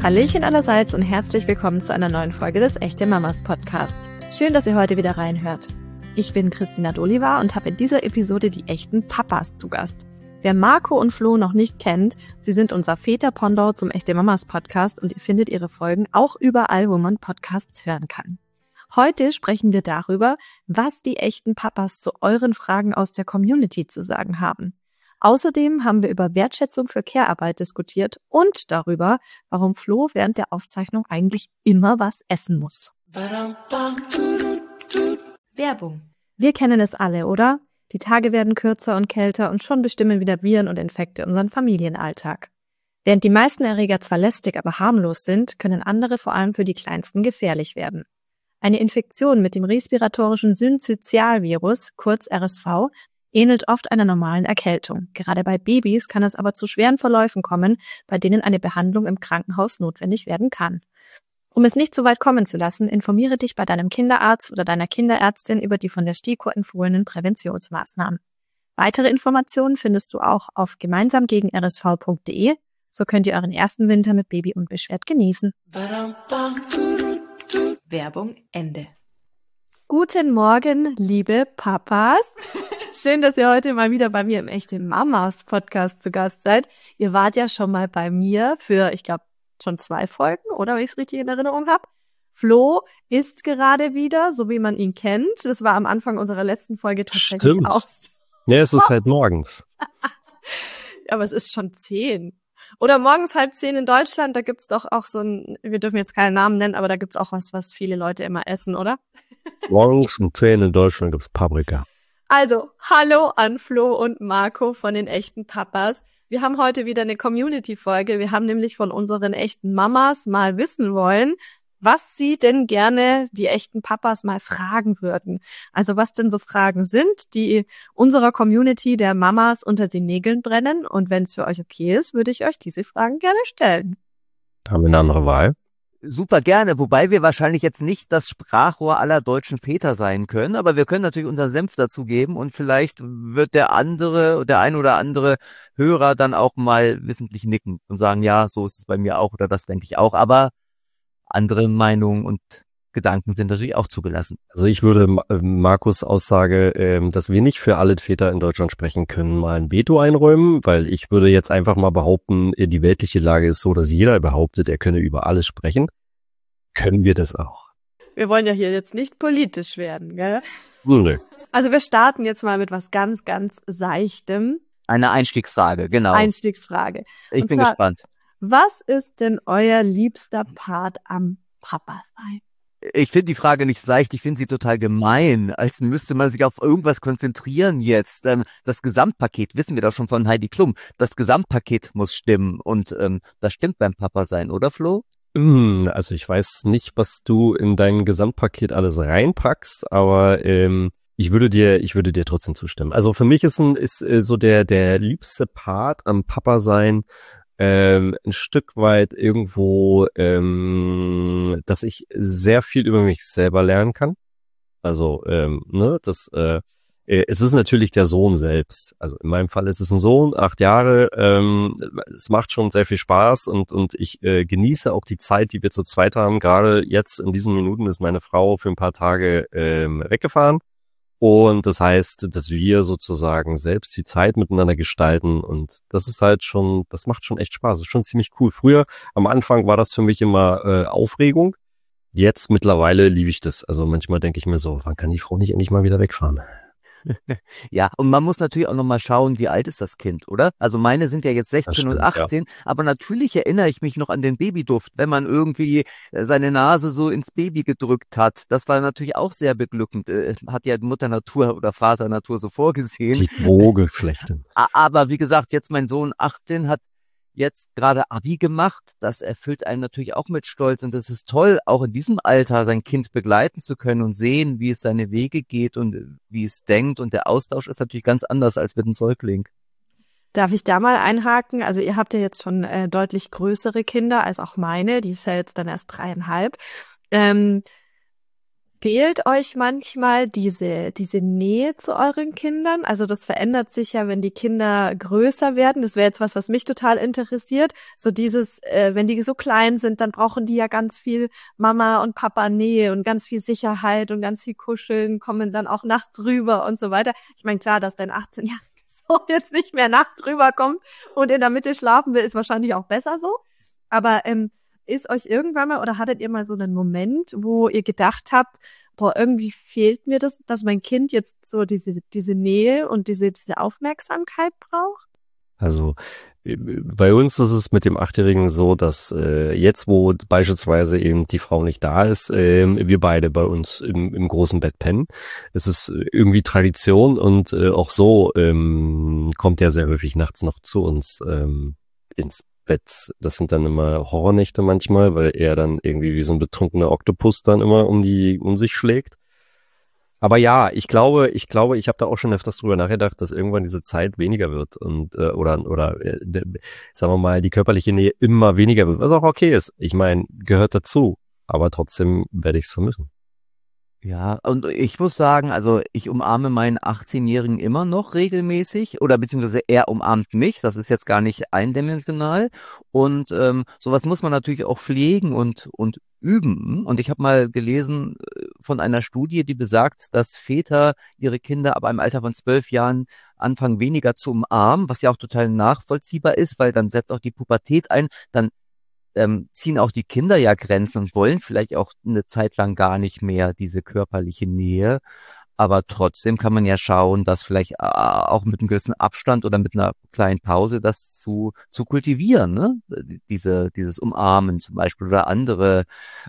Hallöchen allerseits und herzlich willkommen zu einer neuen Folge des Echte Mamas Podcasts. Schön, dass ihr heute wieder reinhört. Ich bin Christina Doliva und habe in dieser Episode die echten Papas zu Gast. Wer Marco und Flo noch nicht kennt, sie sind unser Väter-Pendant zum Echte Mamas Podcast und ihr findet ihre Folgen auch überall, wo man Podcasts hören kann. Heute sprechen wir darüber, was die echten Papas zu euren Fragen aus der Community zu sagen haben. Außerdem haben wir über Wertschätzung für Care-Arbeit diskutiert und darüber, warum Flo während der Aufzeichnung eigentlich immer was essen muss. Werbung. Wir kennen es alle, oder? Die Tage werden kürzer und kälter und schon bestimmen wieder Viren und Infekte unseren Familienalltag. Während die meisten Erreger zwar lästig, aber harmlos sind, können andere vor allem für die Kleinsten gefährlich werden. Eine Infektion mit dem respiratorischen Synzytialvirus, kurz RSV, ähnelt oft einer normalen Erkältung. Gerade bei Babys kann es aber zu schweren Verläufen kommen, bei denen eine Behandlung im Krankenhaus notwendig werden kann. Um es nicht so weit kommen zu lassen, informiere dich bei deinem Kinderarzt oder deiner Kinderärztin über die von der STIKO empfohlenen Präventionsmaßnahmen. Weitere Informationen findest du auch auf gemeinsamgegenrsv.de. So könnt ihr euren ersten Winter mit Baby unbeschwert genießen. Werbung Ende. Guten Morgen, liebe Papas. Schön, dass ihr heute mal wieder bei mir im Echte Mamas Podcast zu Gast seid. Ihr wart ja schon mal bei mir für, ich glaube, schon 2 Folgen, oder wenn ich es richtig in Erinnerung habe. Flo ist gerade wieder, so wie man ihn kennt. Das war am Anfang unserer letzten Folge tatsächlich Stimmt. auch. Ja, es ist halt morgens. Aber es ist schon 10. Oder morgens 9:30 in Deutschland, da gibt's doch auch so ein, wir dürfen jetzt keinen Namen nennen, aber da gibt's auch was viele Leute immer essen, oder? Morgens um 10 in Deutschland gibt's Paprika. Also, hallo an Flo und Marco von den echten Papas. Wir haben heute wieder eine Community-Folge. Wir haben nämlich von unseren echten Mamas mal wissen wollen, was sie denn gerne die echten Papas mal fragen würden. Also was denn so Fragen sind, die unserer Community der Mamas unter den Nägeln brennen. Und wenn es für euch okay ist, würde ich euch diese Fragen gerne stellen. Haben wir eine andere Wahl? Super gerne, wobei wir wahrscheinlich jetzt nicht das Sprachrohr aller deutschen Väter sein können, aber wir können natürlich unseren Senf dazugeben und vielleicht wird der ein oder andere Hörer dann auch mal wissentlich nicken und sagen, ja, so ist es bei mir auch oder das denke ich auch, aber andere Meinungen und Gedanken sind natürlich auch zugelassen. Also ich würde Markus' Aussage, dass wir nicht für alle Väter in Deutschland sprechen können, mal ein Veto einräumen, weil ich würde jetzt einfach mal behaupten, die weltliche Lage ist so, dass jeder behauptet, er könne über alles sprechen. Können wir das auch? Wir wollen ja hier jetzt nicht politisch werden, gell? Nö. Also wir starten jetzt mal mit was ganz, ganz Seichtem. Eine Einstiegsfrage, genau. Einstiegsfrage. Ich bin gespannt. Was ist denn euer liebster Part am Papa-Sein? Ich finde die Frage nicht seicht, ich finde sie total gemein, als müsste man sich auf irgendwas konzentrieren jetzt. Das Gesamtpaket, wissen wir doch schon von Heidi Klum, das Gesamtpaket muss stimmen und das stimmt beim Papa sein, oder Flo? Also ich weiß nicht, was du in dein Gesamtpaket alles reinpackst, aber ich würde dir trotzdem zustimmen. Also für mich ist so der liebste Part am Papa sein ein Stück weit irgendwo, dass ich sehr viel über mich selber lernen kann. Also, es ist natürlich der Sohn selbst. Also in meinem Fall ist es ein Sohn, 8 Jahre. Es macht schon sehr viel Spaß und ich genieße auch die Zeit, die wir zu zweit haben. Gerade jetzt in diesen Minuten ist meine Frau für ein paar Tage weggefahren. Und das heißt, dass wir sozusagen selbst die Zeit miteinander gestalten und das ist halt schon, das macht schon echt Spaß, das ist schon ziemlich cool. Früher, am Anfang war das für mich immer Aufregung, jetzt mittlerweile liebe ich das. Also manchmal denke ich mir so, wann kann die Frau nicht endlich mal wieder wegfahren? Ja, und man muss natürlich auch nochmal schauen, wie alt ist das Kind, oder? Also meine sind ja jetzt 16 stimmt, und 18, ja. Aber natürlich erinnere ich mich noch an den Babyduft, wenn man irgendwie seine Nase so ins Baby gedrückt hat. Das war natürlich auch sehr beglückend. Hat ja Mutter Natur oder Vater Natur so vorgesehen. Die Drohgeschlechte. Aber wie gesagt, jetzt mein Sohn 18 hat jetzt gerade Abi gemacht, das erfüllt einen natürlich auch mit Stolz und es ist toll, auch in diesem Alter sein Kind begleiten zu können und sehen, wie es seine Wege geht und wie es denkt und der Austausch ist natürlich ganz anders als mit einem Säugling. Darf ich da mal einhaken? Also ihr habt ja jetzt schon deutlich größere Kinder als auch meine, die ist ja jetzt dann erst 3,5. Fehlt euch manchmal diese Nähe zu euren Kindern? Also das verändert sich ja, wenn die Kinder größer werden. Das wäre jetzt was mich total interessiert. So dieses, wenn die so klein sind, dann brauchen die ja ganz viel Mama und Papa Nähe und ganz viel Sicherheit und ganz viel Kuscheln, kommen dann auch nachts rüber und so weiter. Ich meine, klar, dass dein 18-jähriger Sohn jetzt nicht mehr nachts rüberkommt und in der Mitte schlafen will, ist wahrscheinlich auch besser so. Aber ist euch irgendwann mal oder hattet ihr mal so einen Moment, wo ihr gedacht habt, boah, irgendwie fehlt mir das, dass mein Kind jetzt so diese Nähe und diese Aufmerksamkeit braucht? Also bei uns ist es mit dem Achtjährigen so, dass jetzt, wo beispielsweise eben die Frau nicht da ist, wir beide bei uns im großen Bett pennen. Es ist irgendwie Tradition und auch so kommt er sehr häufig nachts noch zu uns ins Bett. Das sind dann immer Horrornächte manchmal, weil er dann irgendwie wie so ein betrunkener Oktopus dann immer um sich schlägt. Aber ja, ich glaube, ich habe da auch schon öfters drüber nachgedacht, dass irgendwann diese Zeit weniger wird und sagen wir mal, die körperliche Nähe immer weniger wird, was auch okay ist. Ich meine, gehört dazu, aber trotzdem werde ich es vermissen. Ja, und ich muss sagen, also ich umarme meinen 18-Jährigen immer noch regelmäßig oder beziehungsweise er umarmt mich, das ist jetzt gar nicht eindimensional und sowas muss man natürlich auch pflegen und üben. Und ich habe mal gelesen von einer Studie, die besagt, dass Väter ihre Kinder ab einem Alter von 12 Jahren anfangen weniger zu umarmen, was ja auch total nachvollziehbar ist, weil dann setzt auch die Pubertät ein, dann ziehen auch die Kinder ja Grenzen und wollen vielleicht auch eine Zeit lang gar nicht mehr diese körperliche Nähe. Aber trotzdem kann man ja schauen, dass vielleicht auch mit einem gewissen Abstand oder mit einer kleinen Pause das zu kultivieren, ne? Dieses Umarmen zum Beispiel oder andere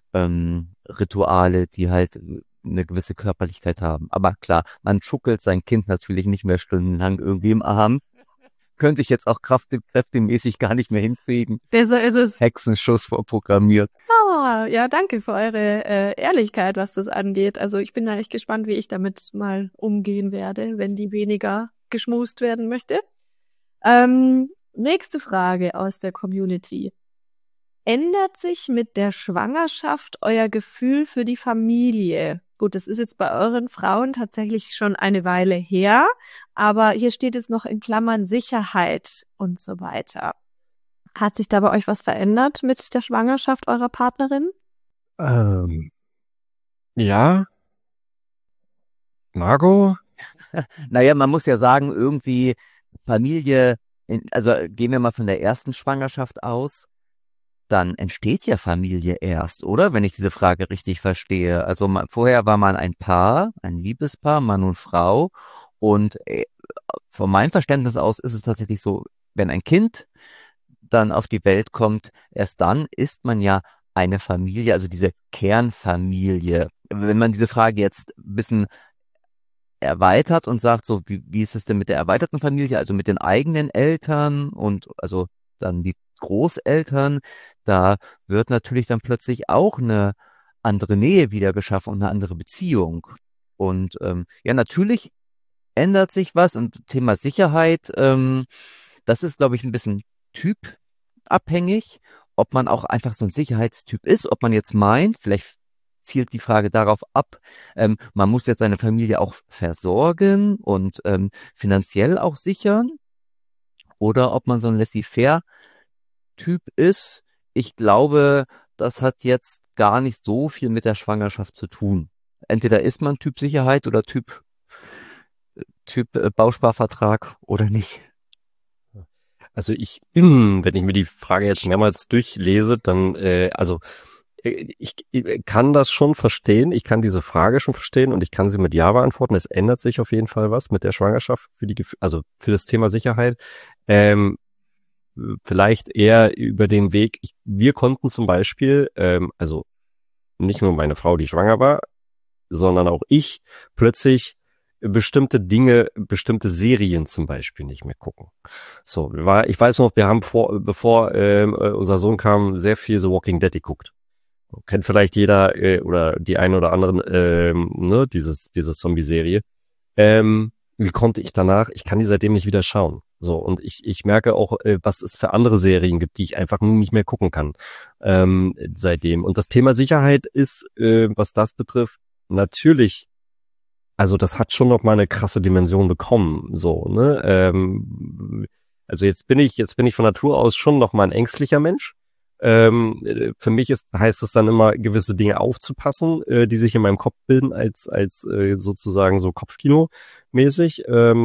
Rituale, die halt eine gewisse Körperlichkeit haben. Aber klar, man schuckelt sein Kind natürlich nicht mehr stundenlang irgendwie im Arm. Könnte ich jetzt auch kräftemäßig gar nicht mehr hinkriegen. Besser ist es. Hexenschuss vorprogrammiert. Ah, ja, danke für eure Ehrlichkeit, was das angeht. Also ich bin da echt gespannt, wie ich damit mal umgehen werde, wenn die weniger geschmust werden möchte. Nächste Frage aus der Community. Ändert sich mit der Schwangerschaft euer Gefühl für die Familie? Gut, das ist jetzt bei euren Frauen tatsächlich schon eine Weile her, aber hier steht jetzt noch in Klammern Sicherheit und so weiter. Hat sich da bei euch was verändert mit der Schwangerschaft eurer Partnerin? Ja. Margot? Naja, man muss ja sagen, irgendwie Familie, also gehen wir mal von der ersten Schwangerschaft aus, dann entsteht ja Familie erst, oder? Wenn ich diese Frage richtig verstehe. Also vorher war man ein Paar, ein Liebespaar, Mann und Frau. Und von meinem Verständnis aus ist es tatsächlich so, wenn ein Kind dann auf die Welt kommt, erst dann ist man ja eine Familie, also diese Kernfamilie. Wenn man diese Frage jetzt ein bisschen erweitert und sagt, so wie ist es denn mit der erweiterten Familie, also mit den eigenen Eltern und also dann die Großeltern, da wird natürlich dann plötzlich auch eine andere Nähe wieder geschaffen und eine andere Beziehung. Und ja, natürlich ändert sich was und Thema Sicherheit, das ist, glaube ich, ein bisschen typabhängig, ob man auch einfach so ein Sicherheitstyp ist, ob man jetzt meint, vielleicht zielt die Frage darauf ab, man muss jetzt seine Familie auch versorgen und finanziell auch sichern, oder ob man so ein Laissez-faire-Typ ist. Ich glaube, das hat jetzt gar nicht so viel mit der Schwangerschaft zu tun. Entweder ist man Typ Sicherheit oder Typ Bausparvertrag oder nicht. Also wenn ich mir die Frage jetzt mehrmals durchlese, dann, ich kann das schon verstehen, ich kann diese Frage schon verstehen und ich kann sie mit Ja beantworten. Es ändert sich auf jeden Fall was mit der Schwangerschaft für das Thema Sicherheit. Vielleicht eher über den Weg. Wir konnten zum Beispiel, also nicht nur meine Frau, die schwanger war, sondern auch ich plötzlich bestimmte Dinge, bestimmte Serien zum Beispiel nicht mehr gucken. So, ich weiß noch, wir haben bevor unser Sohn kam, sehr viel The Walking Dead geguckt. Kennt vielleicht jeder oder die einen oder anderen, diese Zombie-Serie. Wie konnte ich danach? Ich kann die seitdem nicht wieder schauen. So, und ich merke auch, was es für andere Serien gibt, die ich einfach nicht mehr gucken kann seitdem. Und das Thema Sicherheit ist, was das betrifft, natürlich, also das hat schon noch mal eine krasse Dimension bekommen, so, ne? Also jetzt bin ich von Natur aus schon noch mal ein ängstlicher Mensch. Für mich heißt es dann immer, gewisse Dinge aufzupassen, die sich in meinem Kopf bilden, als sozusagen so Kopfkino mäßig,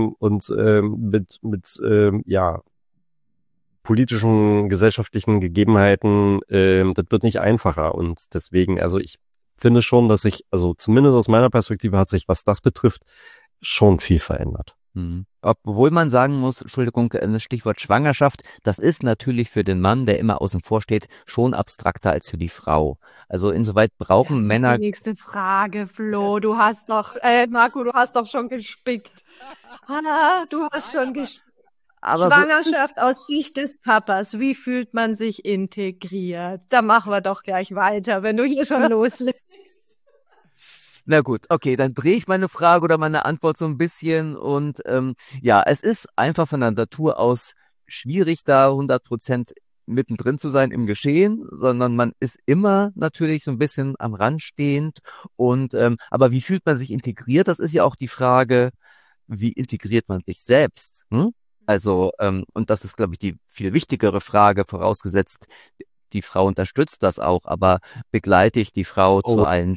ja, politischen, gesellschaftlichen Gegebenheiten, das wird nicht einfacher. Und deswegen, also ich finde schon, dass sich, also zumindest aus meiner Perspektive hat sich, was das betrifft, schon viel verändert. Obwohl man sagen muss, Entschuldigung, das Stichwort Schwangerschaft, das ist natürlich für den Mann, der immer außen vor steht, schon abstrakter als für die Frau. Also insoweit brauchen Männer... Das ist die nächste Frage, Flo. Du hast doch, Marco, du hast doch schon gespickt. Hanna, du hast schon gespickt. Aber Schwangerschaft aus Sicht des Papas, wie fühlt man sich integriert? Da machen wir doch gleich weiter, wenn du hier schon loslegst. Na gut, okay, dann drehe ich meine Frage oder meine Antwort so ein bisschen und ja, es ist einfach von der Natur aus schwierig, da 100% mittendrin zu sein im Geschehen, sondern man ist immer natürlich so ein bisschen am Rand stehend und aber wie fühlt man sich integriert? Das ist ja auch die Frage, wie integriert man sich selbst? Also, und das ist, glaube ich, die viel wichtigere Frage, vorausgesetzt, die Frau unterstützt das auch, aber begleite ich die Frau zu allen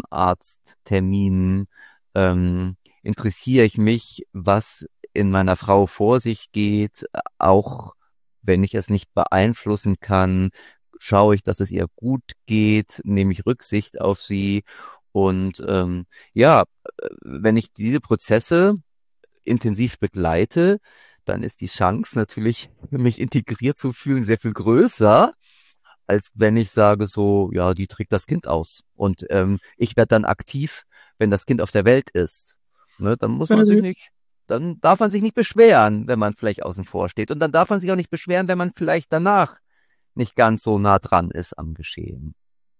Frauenarztterminen? Interessiere ich mich, was in meiner Frau vor sich geht, auch wenn ich es nicht beeinflussen kann? Schaue ich, dass es ihr gut geht? Nehme ich Rücksicht auf sie? Und ja, wenn ich diese Prozesse intensiv begleite, dann ist die Chance natürlich, mich integriert zu fühlen, sehr viel größer, als wenn ich sage so, ja, die trägt das Kind aus. Und ich werde dann aktiv, wenn das Kind auf der Welt ist. Ne, dann muss man sich nicht, dann darf man sich nicht beschweren, wenn man vielleicht außen vor steht. Und dann darf man sich auch nicht beschweren, wenn man vielleicht danach nicht ganz so nah dran ist am Geschehen.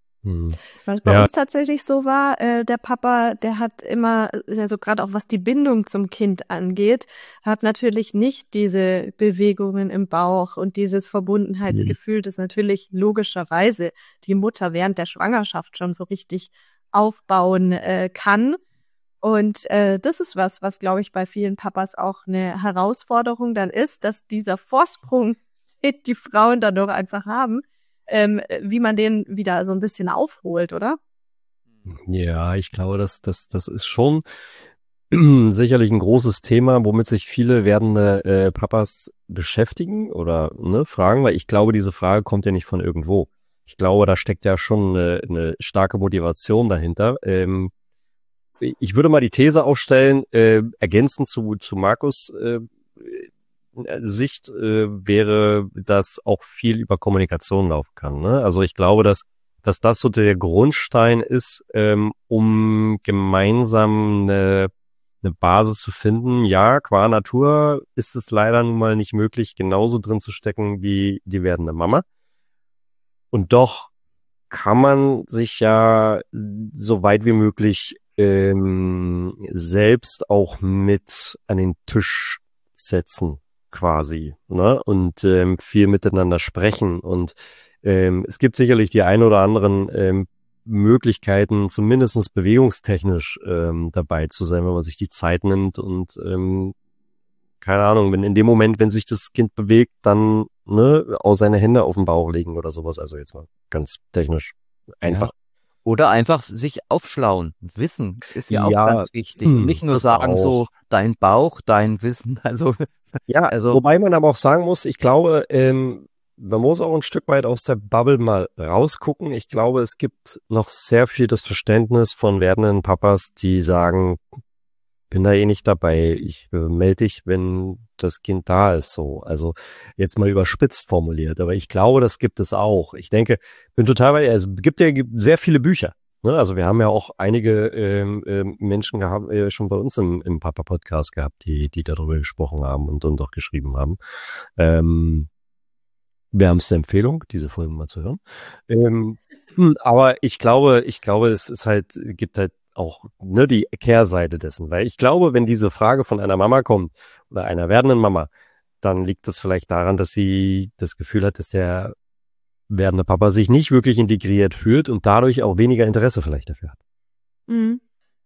Was bei uns tatsächlich so war, der Papa, der hat immer, also gerade auch was die Bindung zum Kind angeht, hat natürlich nicht diese Bewegungen im Bauch und dieses Verbundenheitsgefühl, das natürlich logischerweise die Mutter während der Schwangerschaft schon so richtig aufbauen kann. Und das ist was glaube ich bei vielen Papas auch eine Herausforderung dann ist, dass dieser Vorsprung, den die Frauen dann doch einfach haben, wie man den wieder so ein bisschen aufholt, oder? Ja, ich glaube, das ist schon sicherlich ein großes Thema, womit sich viele werdende Papas beschäftigen oder fragen, weil ich glaube, diese Frage kommt ja nicht von irgendwo. Ich glaube, da steckt ja schon eine starke Motivation dahinter. Ich würde mal die These aufstellen, ergänzend zu Markus' Sicht wäre, dass auch viel über Kommunikation laufen kann. Ne? Also ich glaube, dass das so der Grundstein ist, um gemeinsam eine Basis zu finden. Ja, qua Natur ist es leider nun mal nicht möglich, genauso drin zu stecken wie die werdende Mama. Und doch kann man sich ja so weit wie möglich selbst auch mit an den Tisch setzen quasi, ne? Und viel miteinander sprechen. Und es gibt sicherlich die ein oder anderen Möglichkeiten, zumindest bewegungstechnisch dabei zu sein, wenn man sich die Zeit nimmt und keine Ahnung, wenn in dem Moment, wenn sich das Kind bewegt, dann auch seine Hände auf den Bauch legen oder sowas. Also jetzt mal ganz technisch einfach. Ja. Oder einfach sich aufschlauen. Wissen ist ja auch ganz wichtig. Und nicht nur sagen auch. So, dein Bauch, dein Wissen. Also ja, wobei man aber auch sagen muss, ich glaube, man muss auch ein Stück weit aus der Bubble mal rausgucken. Ich glaube, es gibt noch sehr viel das Verständnis von werdenden Papas, die sagen, bin da eh nicht dabei. Ich melde dich, wenn das Kind da ist, so. Also jetzt mal überspitzt formuliert. Aber ich glaube, das gibt es auch. Ich denke, bin total bei dir. Also es gibt ja sehr viele Bücher. Ne? Also wir haben ja auch einige Menschen gehabt, schon bei uns im Papa-Podcast gehabt, die darüber gesprochen haben und auch geschrieben haben. Wärmste Empfehlung, diese Folge mal zu hören. Aber ich glaube, es ist halt, gibt halt auch die Kehrseite dessen, weil ich glaube, wenn diese Frage von einer Mama kommt oder einer werdenden Mama, dann liegt das vielleicht daran, dass sie das Gefühl hat, dass der werdende Papa sich nicht wirklich integriert fühlt und dadurch auch weniger Interesse vielleicht dafür hat. Mhm.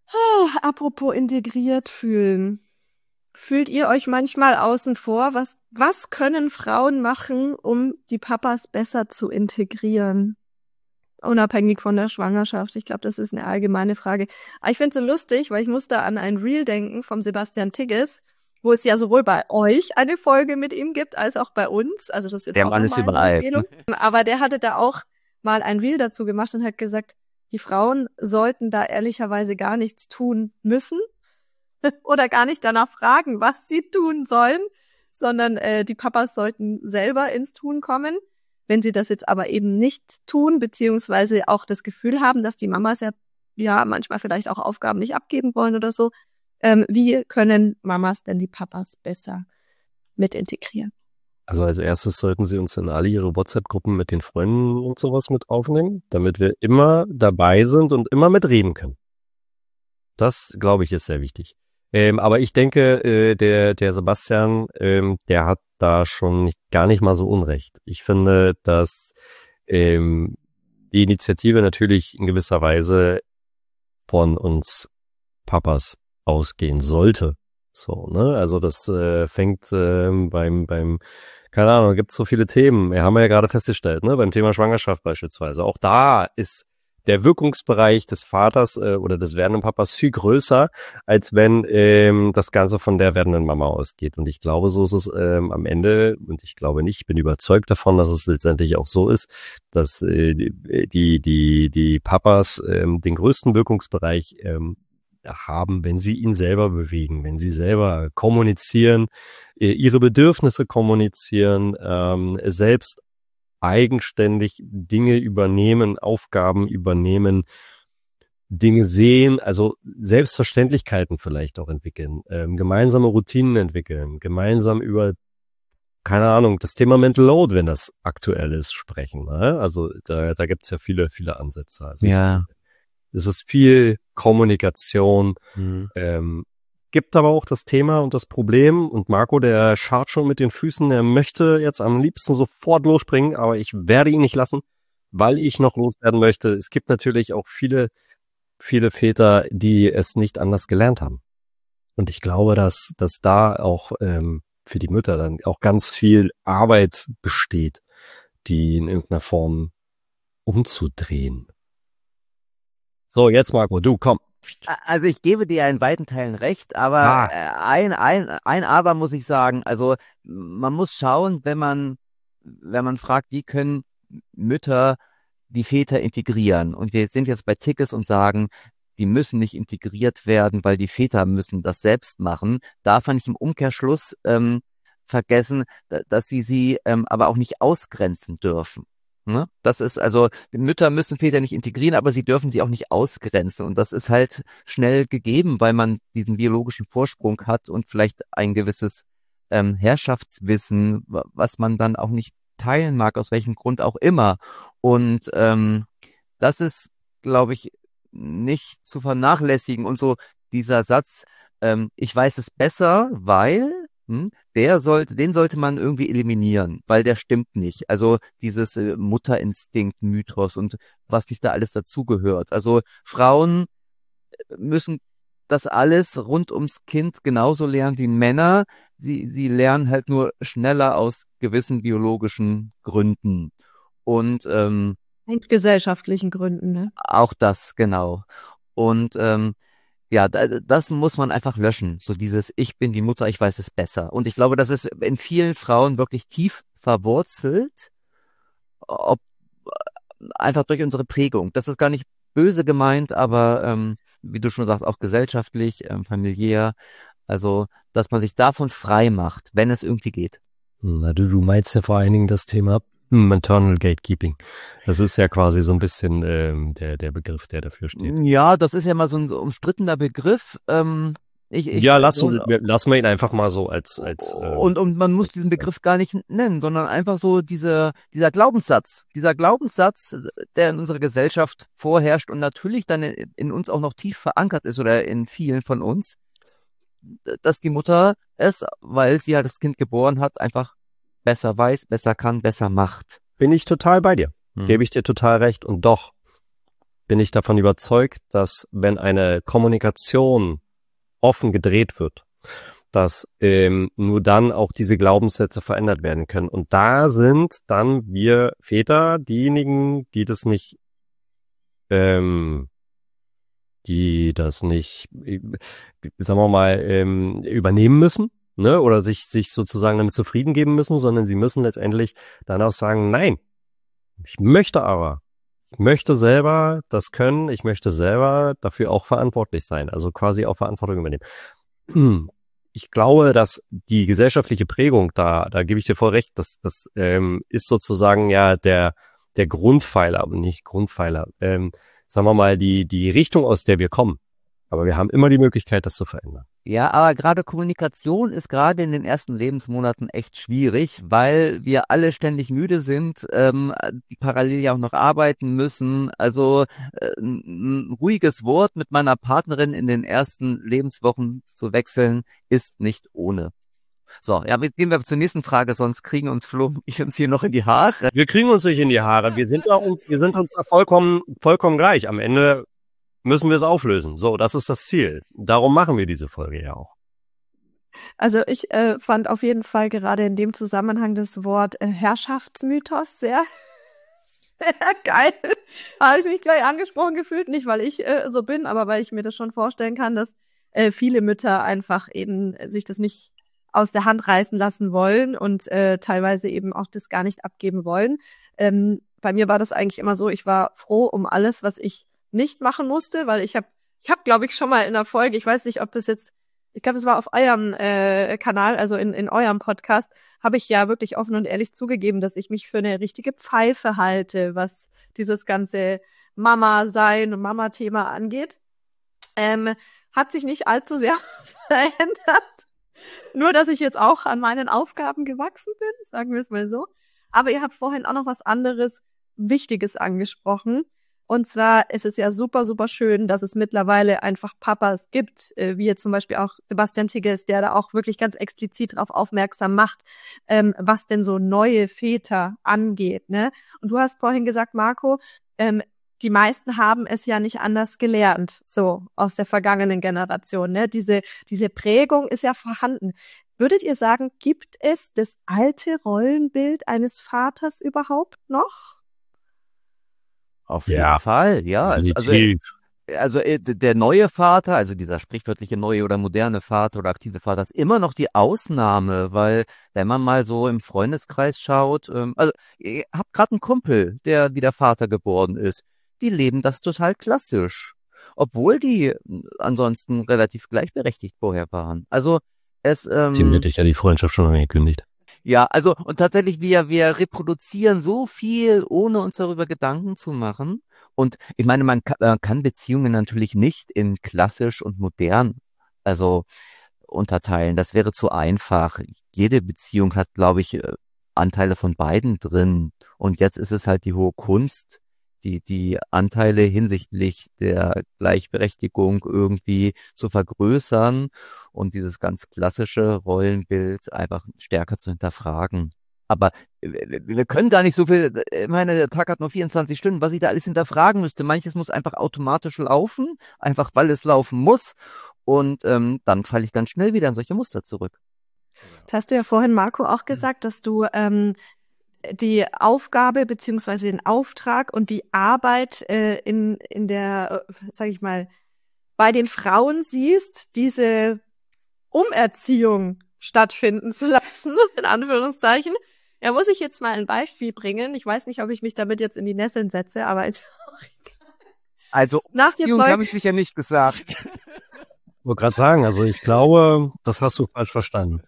Apropos integriert fühlen. Fühlt ihr euch manchmal außen vor? Was können Frauen machen, um die Papas besser zu integrieren? Unabhängig von der Schwangerschaft. Ich glaube, das ist eine allgemeine Frage. Aber ich finde es so lustig, weil ich musste an ein Reel denken vom Sebastian Tigges, wo es ja sowohl bei euch eine Folge mit ihm gibt, als auch bei uns. Also das ist jetzt Der auch Mann ist nochmal überall. eine Empfehlung. Aber der hatte da auch mal ein Reel dazu gemacht und hat gesagt, die Frauen sollten da ehrlicherweise gar nichts tun müssen oder gar nicht danach fragen, was sie tun sollen, sondern die Papas sollten selber ins Tun kommen. Wenn sie das jetzt aber eben nicht tun, beziehungsweise auch das Gefühl haben, dass die Mamas ja manchmal vielleicht auch Aufgaben nicht abgeben wollen oder so, wie können Mamas denn die Papas besser mit integrieren? Also als erstes sollten Sie uns in alle Ihre WhatsApp-Gruppen mit den Freunden und sowas mit aufnehmen, damit wir immer dabei sind und immer mitreden können. Das, glaube ich, ist sehr wichtig. Aber ich denke, der Sebastian, der hat da schon gar nicht mal so unrecht. Ich finde, dass die Initiative natürlich in gewisser Weise von uns Papas ausgehen sollte. So, ne? Also das fängt beim keine Ahnung, gibt es so viele Themen. Wir haben ja gerade festgestellt, ne, beim Thema Schwangerschaft beispielsweise. Auch da ist der Wirkungsbereich des Vaters oder des werdenden Papas viel größer, als wenn das Ganze von der werdenden Mama ausgeht. Und ich glaube, so ist es am Ende, und ich glaube nicht, ich bin überzeugt davon, dass es letztendlich auch so ist, dass die Papas den größten Wirkungsbereich haben, wenn sie ihn selber bewegen, wenn sie selber kommunizieren, ihre Bedürfnisse kommunizieren, selbst eigenständig Dinge übernehmen, Aufgaben übernehmen, Dinge sehen, also Selbstverständlichkeiten vielleicht auch entwickeln, gemeinsame Routinen entwickeln, gemeinsam über, keine Ahnung, das Thema Mental Load, wenn das aktuell ist, sprechen. Ne? Also da gibt's ja viele Ansätze. Also Ja. Es ist viel Kommunikation, gibt aber auch das Thema und das Problem, und Marco, der scharrt schon mit den Füßen, der möchte jetzt am liebsten sofort losspringen, aber ich werde ihn nicht lassen, weil ich noch loswerden möchte. Es gibt natürlich auch viele Väter, die es nicht anders gelernt haben. Und ich glaube, dass da auch für die Mütter dann auch ganz viel Arbeit besteht, die in irgendeiner Form umzudrehen. So, jetzt Marco, du, komm. Also ich gebe dir in weiten Teilen recht, aber ein Aber muss ich sagen, also man muss schauen, wenn man fragt, wie können Mütter die Väter integrieren? Und wir sind jetzt bei Tickets und sagen, die müssen nicht integriert werden, weil die Väter müssen das selbst machen. Darf man nicht im Umkehrschluss vergessen, dass sie aber auch nicht ausgrenzen dürfen. Ne? Das ist also, Mütter müssen Väter nicht integrieren, aber sie dürfen sie auch nicht ausgrenzen. Und das ist halt schnell gegeben, weil man diesen biologischen Vorsprung hat und vielleicht ein gewisses Herrschaftswissen, was man dann auch nicht teilen mag, aus welchem Grund auch immer. Und das ist, glaube ich, nicht zu vernachlässigen. Und so dieser Satz, ich weiß es besser, weil den sollte man irgendwie eliminieren, weil der stimmt nicht. Also dieses Mutterinstinkt-Mythos und was nicht da alles dazugehört. Also Frauen müssen das alles rund ums Kind genauso lernen wie Männer. Sie lernen halt nur schneller aus gewissen biologischen Gründen. Und gesellschaftlichen Gründen, ne? auch das, genau. Und ja, das muss man einfach löschen. So dieses, ich bin die Mutter, ich weiß es besser. Und ich glaube, das ist in vielen Frauen wirklich tief verwurzelt, einfach durch unsere Prägung. Das ist gar nicht böse gemeint, aber wie du schon sagst, auch gesellschaftlich, familiär. Also, dass man sich davon frei macht, wenn es irgendwie geht. Na, du meinst ja vor allen Dingen das Thema Maternal Gatekeeping. Das ist ja quasi so ein bisschen der Begriff, der dafür steht. Ja, das ist ja mal so ein umstrittener Begriff. Lassen wir ihn einfach mal so als und man muss diesen Begriff gar nicht nennen, sondern einfach so dieser Glaubenssatz, der in unserer Gesellschaft vorherrscht und natürlich dann in uns auch noch tief verankert ist oder in vielen von uns, dass die Mutter es, weil sie halt das Kind geboren hat, einfach besser weiß, besser kann, besser macht. Bin ich total bei dir. Gebe ich dir total recht. Und doch bin ich davon überzeugt, dass wenn eine Kommunikation offen gedreht wird, dass nur dann auch diese Glaubenssätze verändert werden können. Und da sind dann wir Väter diejenigen, die das nicht, sagen wir mal, übernehmen müssen, ne, oder sich sozusagen damit zufrieden geben müssen, sondern sie müssen letztendlich dann auch sagen, nein, ich möchte selber das können, ich möchte selber dafür auch verantwortlich sein, also quasi auch Verantwortung übernehmen. Ich glaube, dass die gesellschaftliche Prägung, da gebe ich dir voll recht, das ist sozusagen ja der Grundpfeiler, aber nicht Grundpfeiler, sagen wir mal, die Richtung, aus der wir kommen. Aber wir haben immer die Möglichkeit, das zu verändern. Ja, aber gerade Kommunikation ist gerade in den ersten Lebensmonaten echt schwierig, weil wir alle ständig müde sind, parallel ja auch noch arbeiten müssen. Also ein ruhiges Wort mit meiner Partnerin in den ersten Lebenswochen zu wechseln, ist nicht ohne. So, ja, gehen wir zur nächsten Frage, sonst kriegen uns Flo und ich uns hier noch in die Haare. Wir kriegen uns nicht in die Haare. Wir sind uns da vollkommen gleich. Am Ende müssen wir es auflösen. So, das ist das Ziel. Darum machen wir diese Folge ja auch. Also ich fand auf jeden Fall gerade in dem Zusammenhang das Wort Herrschaftsmythos sehr, sehr geil. Da habe ich mich gleich angesprochen gefühlt. Nicht, weil ich so bin, aber weil ich mir das schon vorstellen kann, dass viele Mütter einfach eben sich das nicht aus der Hand reißen lassen wollen und teilweise eben auch das gar nicht abgeben wollen. Bei mir war das eigentlich immer so, ich war froh um alles, was ich nicht machen musste, weil ich hab, glaube ich, schon mal in der Folge, ich weiß nicht, ob das jetzt, ich glaube, es war auf eurem Kanal, also in eurem Podcast, habe ich ja wirklich offen und ehrlich zugegeben, dass ich mich für eine richtige Pfeife halte, was dieses ganze Mama-Sein und Mama-Thema angeht. Hat sich nicht allzu sehr verändert. Nur, dass ich jetzt auch an meinen Aufgaben gewachsen bin, sagen wir es mal so. Aber ihr habt vorhin auch noch was anderes Wichtiges angesprochen. Und zwar ist es ja super, super schön, dass es mittlerweile einfach Papas gibt, wie jetzt zum Beispiel auch Sebastian Tigges, der da auch wirklich ganz explizit darauf aufmerksam macht, was denn so neue Väter angeht, ne? Und du hast vorhin gesagt, Marco, die meisten haben es ja nicht anders gelernt, so aus der vergangenen Generation, ne? Diese Prägung ist ja vorhanden. Würdet ihr sagen, gibt es das alte Rollenbild eines Vaters überhaupt noch? Auf jeden Fall, ja. Also der neue Vater, also dieser sprichwörtliche neue oder moderne Vater oder aktive Vater ist immer noch die Ausnahme, weil wenn man mal so im Freundeskreis schaut, also ich hab gerade einen Kumpel, der wieder Vater geworden ist, die leben das total klassisch, obwohl die ansonsten relativ gleichberechtigt vorher waren. Also Dem hätte ich ja die Freundschaft schon angekündigt. Ja, also und tatsächlich wir reproduzieren so viel, ohne uns darüber Gedanken zu machen. Und ich meine, man kann Beziehungen natürlich nicht in klassisch und modern also unterteilen. Das wäre zu einfach. Jede Beziehung hat, glaube ich, Anteile von beiden drin. Und jetzt ist es halt die hohe Kunst, die Anteile hinsichtlich der Gleichberechtigung irgendwie zu vergrößern und dieses ganz klassische Rollenbild einfach stärker zu hinterfragen. Aber wir können gar nicht so viel, ich meine, der Tag hat nur 24 Stunden, was ich da alles hinterfragen müsste. Manches muss einfach automatisch laufen, einfach weil es laufen muss. Und dann falle ich ganz schnell wieder in solche Muster zurück. Das hast du ja vorhin, Marco, auch gesagt, dass du die Aufgabe beziehungsweise den Auftrag und die Arbeit in der, sag ich mal, bei den Frauen siehst, diese Umerziehung stattfinden zu lassen, in Anführungszeichen. Ja, muss ich jetzt mal ein Beispiel bringen. Ich weiß nicht, ob ich mich damit jetzt in die Nesseln setze, aber ist auch egal. Also, Umerziehung habe ich sicher nicht gesagt. Ich wollte gerade sagen, also ich glaube, das hast du falsch verstanden.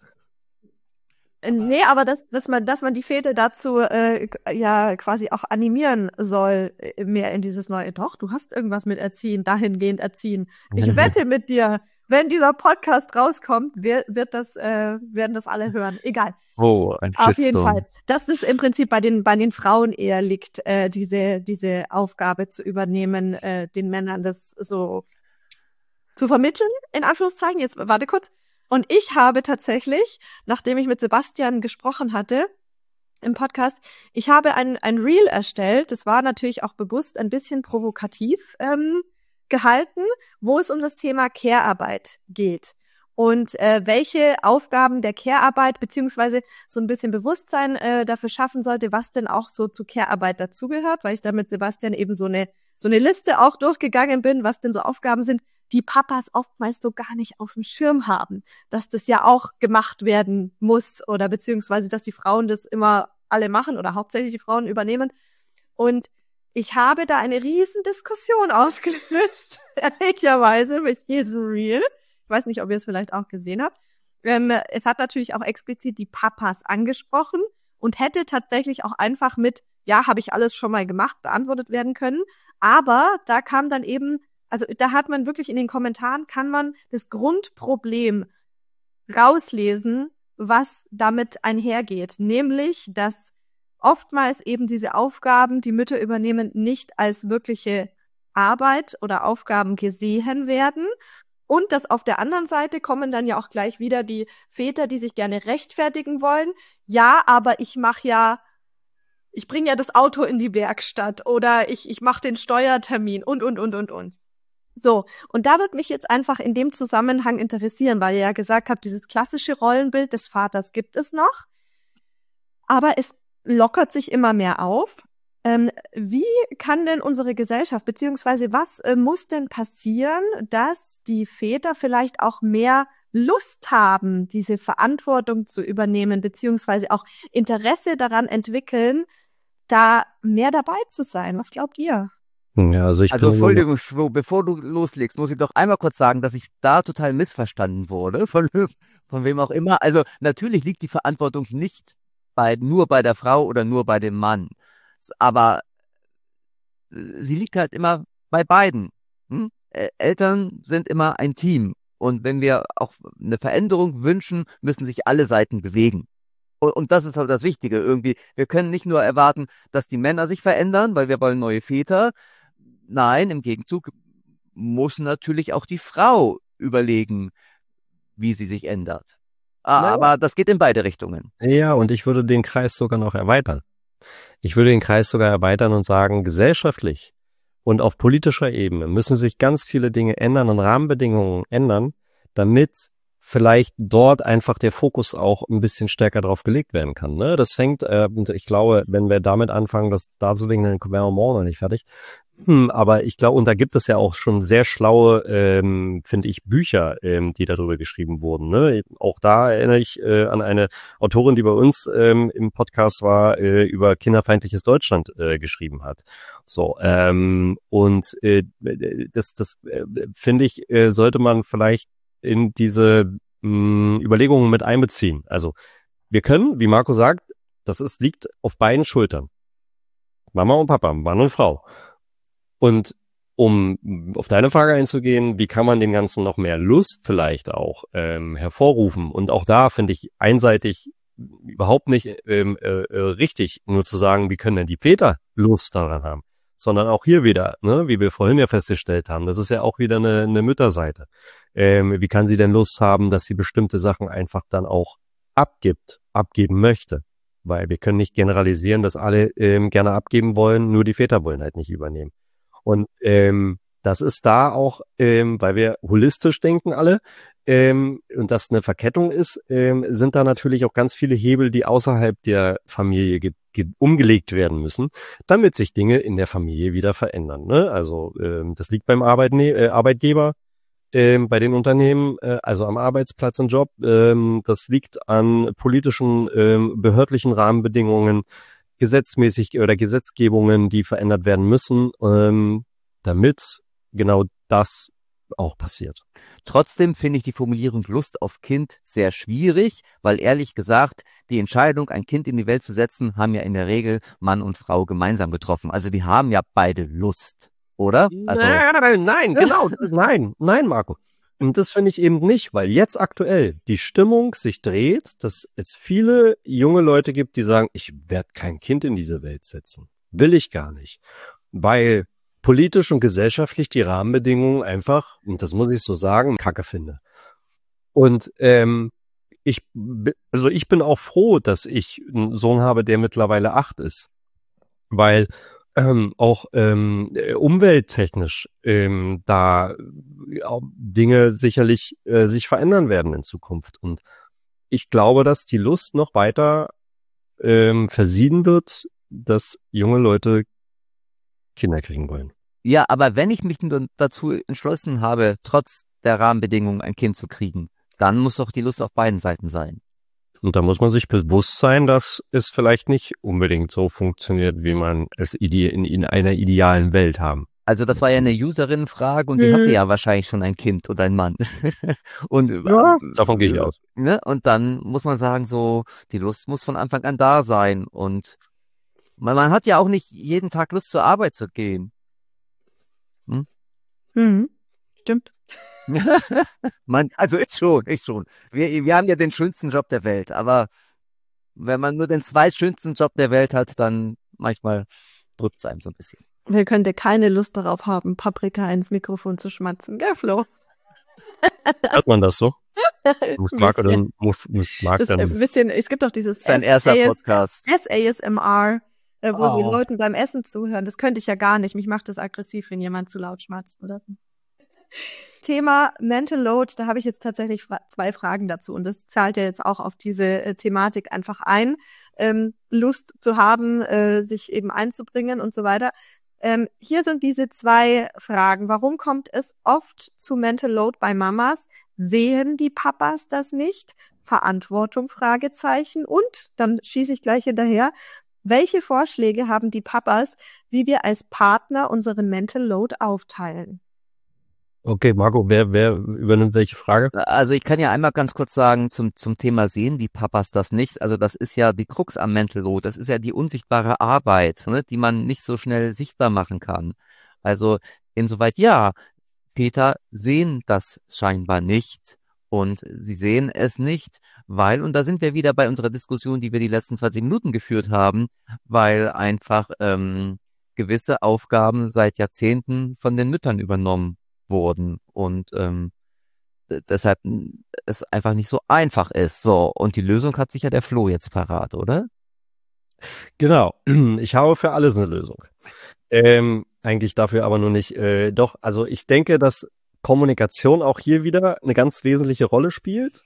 Nee, aber dass man die Väter dazu ja quasi auch animieren soll, mehr in dieses neue. Doch, du hast irgendwas mit Erziehen, dahingehend erziehen. Ich wette mit dir, wenn dieser Podcast rauskommt, werden das alle hören. Egal. Oh, ein Shitstorm. Auf jeden Fall. Dass es im Prinzip bei den Frauen eher liegt, diese Aufgabe zu übernehmen, den Männern das so zu vermitteln, in Anführungszeichen. Jetzt warte kurz. Und ich habe tatsächlich, nachdem ich mit Sebastian gesprochen hatte, im Podcast. Ich habe ein Reel erstellt, das war natürlich auch bewusst ein bisschen provokativ gehalten, wo es um das Thema Care-Arbeit geht. Und welche Aufgaben der Care-Arbeit beziehungsweise so ein bisschen Bewusstsein dafür schaffen sollte, was denn auch so zu Care-Arbeit dazugehört, weil ich da mit Sebastian eben so eine Liste auch durchgegangen bin, was denn so Aufgaben sind, die Papas oftmals so gar nicht auf dem Schirm haben, dass das ja auch gemacht werden muss oder beziehungsweise, dass die Frauen das immer alle machen oder hauptsächlich die Frauen übernehmen. Und ich habe da eine riesen Diskussion ausgelöst, ehrlicherweise mit diesem Reel. Ich weiß nicht, ob ihr es vielleicht auch gesehen habt. Es hat natürlich auch explizit die Papas angesprochen und hätte tatsächlich auch einfach mit, ja, habe ich alles schon mal gemacht, beantwortet werden können. Aber da kam dann eben, also da hat man wirklich in den Kommentaren, kann man das Grundproblem rauslesen, was damit einhergeht. Nämlich, dass oftmals eben diese Aufgaben, die Mütter übernehmen, nicht als wirkliche Arbeit oder Aufgaben gesehen werden. Und dass auf der anderen Seite kommen dann ja auch gleich wieder die Väter, die sich gerne rechtfertigen wollen. Ja, aber ich bringe ja das Auto in die Werkstatt oder ich mache den Steuertermin und. So, und da wird mich jetzt einfach in dem Zusammenhang interessieren, weil ihr ja gesagt habt, dieses klassische Rollenbild des Vaters gibt es noch, aber es lockert sich immer mehr auf. Wie kann denn unsere Gesellschaft, beziehungsweise was muss denn passieren, dass die Väter vielleicht auch mehr Lust haben, diese Verantwortung zu übernehmen, beziehungsweise auch Interesse daran entwickeln, da mehr dabei zu sein? Was glaubt ihr? Ja, also Entschuldigung, Schwo, bevor du loslegst, muss ich doch einmal kurz sagen, dass ich da total missverstanden wurde, von wem auch immer. Also natürlich liegt die Verantwortung nicht nur bei der Frau oder nur bei dem Mann. Aber sie liegt halt immer bei beiden. Eltern sind immer ein Team. Und wenn wir auch eine Veränderung wünschen, müssen sich alle Seiten bewegen. Und das ist halt das Wichtige irgendwie. Wir können nicht nur erwarten, dass die Männer sich verändern, weil wir wollen neue Väter. Nein, im Gegenzug muss natürlich auch die Frau überlegen, wie sie sich ändert. Aber das geht in beide Richtungen. Ja, und ich würde den Kreis sogar noch erweitern. Ich würde den Kreis sogar erweitern und sagen, gesellschaftlich und auf politischer Ebene müssen sich ganz viele Dinge ändern und Rahmenbedingungen ändern, damit vielleicht dort einfach der Fokus auch ein bisschen stärker drauf gelegt werden kann. Ne? Das hängt, ich glaube, wenn wir damit anfangen, das darzulegen, dann kommen wir morgen noch nicht fertig. Aber ich glaube, und da gibt es ja auch schon sehr schlaue, finde ich, Bücher, die darüber geschrieben wurden. Ne? Auch da erinnere ich an eine Autorin, die bei uns im Podcast war, über kinderfeindliches Deutschland geschrieben hat. So, und das finde ich, sollte man vielleicht in diese Überlegungen mit einbeziehen. Also wir können, wie Marco sagt, liegt auf beiden Schultern. Mama und Papa, Mann und Frau. Und um auf deine Frage einzugehen, wie kann man dem Ganzen noch mehr Lust vielleicht auch hervorrufen? Und auch da finde ich einseitig überhaupt nicht richtig, nur zu sagen, wie können denn die Väter Lust daran haben? Sondern auch hier wieder, ne, wie wir vorhin ja festgestellt haben, das ist ja auch wieder eine Mütterseite. Wie kann sie denn Lust haben, dass sie bestimmte Sachen einfach dann auch abgeben möchte? Weil wir können nicht generalisieren, dass alle gerne abgeben wollen, nur die Väter wollen halt nicht übernehmen. Und das ist da auch, weil wir holistisch denken alle, und das eine Verkettung ist, sind da natürlich auch ganz viele Hebel, die außerhalb der Familie umgelegt werden müssen, damit sich Dinge in der Familie wieder verändern. Ne? Also das liegt beim Arbeitgeber, bei den Unternehmen, also am Arbeitsplatz im Job. Das liegt an politischen, behördlichen Rahmenbedingungen, gesetzmäßig oder Gesetzgebungen, die verändert werden müssen, damit genau das auch passiert. Trotzdem finde ich die Formulierung Lust auf Kind sehr schwierig, weil ehrlich gesagt, die Entscheidung, ein Kind in die Welt zu setzen, haben ja in der Regel Mann und Frau gemeinsam getroffen. Also die haben ja beide Lust, oder? Also Nein, genau, nein, Marco. Und das finde ich eben nicht, weil jetzt aktuell die Stimmung sich dreht, dass es viele junge Leute gibt, die sagen, ich werde kein Kind in diese Welt setzen. Will ich gar nicht. Weil politisch und gesellschaftlich die Rahmenbedingungen einfach, und das muss ich so sagen, Kacke finde. Und also ich bin auch froh, dass ich einen Sohn habe, der mittlerweile 8 ist, weil auch umwelttechnisch da auch Dinge sicherlich sich verändern werden in Zukunft. Und ich glaube, dass die Lust noch weiter versieden wird, dass junge Leute Kinder kriegen wollen. Ja, aber wenn ich mich nun dazu entschlossen habe, trotz der Rahmenbedingungen ein Kind zu kriegen, dann muss doch die Lust auf beiden Seiten sein. Und da muss man sich bewusst sein, dass es vielleicht nicht unbedingt so funktioniert, wie man es in einer idealen Welt haben. Also das war ja eine Userinnenfrage und die hatte ja wahrscheinlich schon ein Kind oder ein Mann. Und Ja, davon gehe ich aus. Ne? Und dann muss man sagen, so die Lust muss von Anfang an da sein. Und man hat ja auch nicht jeden Tag Lust zur Arbeit zu gehen. Stimmt. Also ich schon. Wir haben ja den schönsten Job der Welt, aber wenn man nur den zweitschönsten Job der Welt hat, dann manchmal drückt es einem so ein bisschen. Wer könnte keine Lust darauf haben, Paprika ins Mikrofon zu schmatzen, gell, Flo? Hört man das so? Muss Marc dann, ein bisschen, es gibt doch dieses Sein erster Podcast. SASMR, wo sie Leuten beim Essen zuhören. Das könnte ich ja gar nicht. Mich macht das aggressiv, wenn jemand zu laut schmatzt oder so. Thema Mental Load, da habe ich jetzt tatsächlich 2 Fragen dazu und das zahlt ja jetzt auch auf diese Thematik einfach ein, Lust zu haben, sich eben einzubringen und so weiter. Hier sind diese 2 Fragen. Warum kommt es oft zu Mental Load bei Mamas? Sehen die Papas das nicht? Verantwortung, Fragezeichen. Und, dann schieße ich gleich hinterher, welche Vorschläge haben die Papas, wie wir als Partner unseren Mental Load aufteilen? Okay, Marco, wer übernimmt welche Frage? Also ich kann ja einmal ganz kurz sagen, zum Thema sehen die Papas das nicht. Also das ist ja die Krux am Mental Load. Das ist ja die unsichtbare Arbeit, ne, die man nicht so schnell sichtbar machen kann. Also insoweit ja, Väter sehen das scheinbar nicht. Und sie sehen es nicht, weil, und da sind wir wieder bei unserer Diskussion, die wir die letzten 20 Minuten geführt haben, weil einfach gewisse Aufgaben seit Jahrzehnten von den Müttern übernommen wurden und deshalb es einfach nicht so einfach ist. So, und die Lösung hat sicher der Flo jetzt parat, oder? Genau, ich habe für alles eine Lösung. Eigentlich dafür aber nur nicht. Doch, also ich denke, dass Kommunikation auch hier wieder eine ganz wesentliche Rolle spielt,